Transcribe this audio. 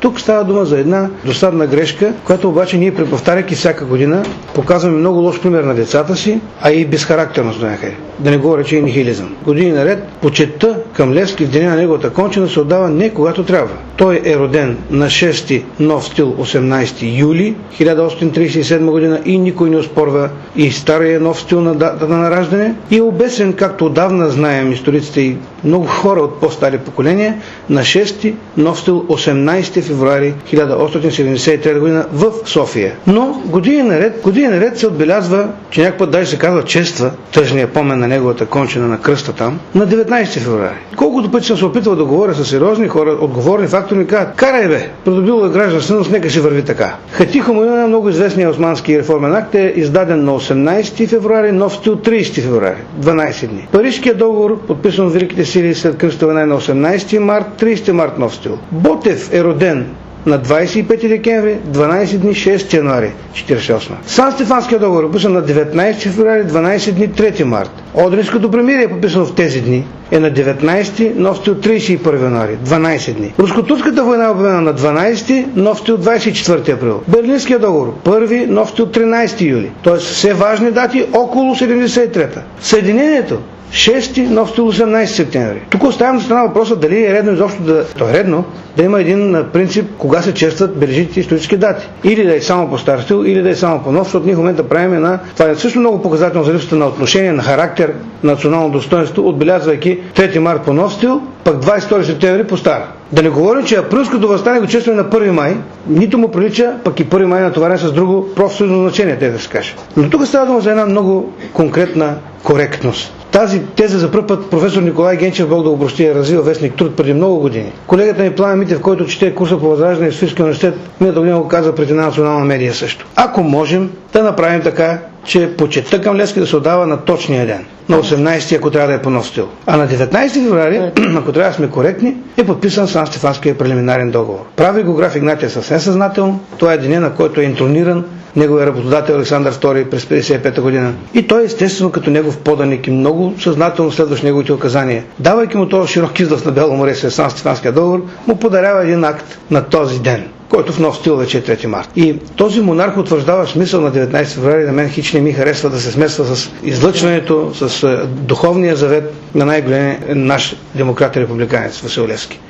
Тук става дума за една досадна грешка, която обаче ние, преповтаряйки всяка година, показваме много лош пример на децата си, а и безхарактерност до някъде. Да не говоря, че и нихилизъм. Години наред почетта към Левски в деня на неговата кончина се отдава не когато трябва. Той е роден на 6 нов стил 18 юли 1837 година и никой не оспорва и стария нов стил на дата на раждане и е обесен, както отдавна знаем историците и много хора от по-стари поколения, на 6 нов стил 18 февруари 1873 година в София. Но години наред се отбелязва, че някакъв даже се казва чества тъжния помен на неговата кончина на кръста там, на 19 февруари. Колкото пъти съм се опитвал да говоря с сериозни хора, отговорни фактори, ми казват: карай бе, придобило е гражданственост, нека си върви така. Хатихо му на много известния османски реформен акт е издаден на 18 февруари, нов стил 30 февруари, 12 дни. Парижкият договор, подписан от Великите сили след кръстова война на 18 март, 30 март нов стил. Ботев е роден на 25 декември, 12 дни, 6 януари 1948. Сан-Стефанския договор е подписан на 19 февруари, 12 дни, 3 март. Одринското примирие е подписано в тези дни е на 19, нов стил 31 януари, 12 дни. Руско-турската война е обявена на 12, нов стил 24 април. Берлинския договор, 1, нов стил 13 юли. Тоест все важни дати около 73-та. Съединението, 6, нов стил 18 септември. Тук оставям на страна въпроса дали е редно изобщо то е редно да има един принцип кога се честват бележитите исторически дати. Или да е само по стар стил, или да е само по нов, защото ние в момента правим това е също много показателно за липсата на отношение, на характер, на национално достоинство, отбелязвайки 3 март по нов стил, пък 22 септември по стар. Да не говорим, че априлското въстание го честваме на 1 май, нито му прилича, пък и 1 май натоварен с друго профсъюзно значение, да се каже. Но тук става дума за една много конкретна коректност. Тази теза за първ път професор Николай Генчев, Бог да го прости, е развил вестник Труд преди много години. Колегата ми Пламен Митев, който чете курса по възраждане в Софийския университет, миналата година го каза пред една национална медия също. Ако можем да направим така, че почетта към Левски да се отдава на точния ден. На 18-ти, ако трябва да е по нов стил. А на 19 февруари, ако трябва да сме коректни, е подписан Сан-Стефанския прелиминарен договор. Прави го граф Игнатия съвсем съзнателно. Това е деня, на който е интрониран неговия работодател Александър II през 1955 година. И той естествено като негов поданик и много съзнателно следващ неговите указания. Давайки му този широк излъз на Бело море след Сан-Стефанския договор, му подарява един акт на този ден, който в нов стил вече е 3 март. И този монарх утвърждава смисъл на 19 февруари. На мен хич не ми харесва да се смесва с излъчването, с духовния завет на най-големия наш демократ и републиканец Васил Левски.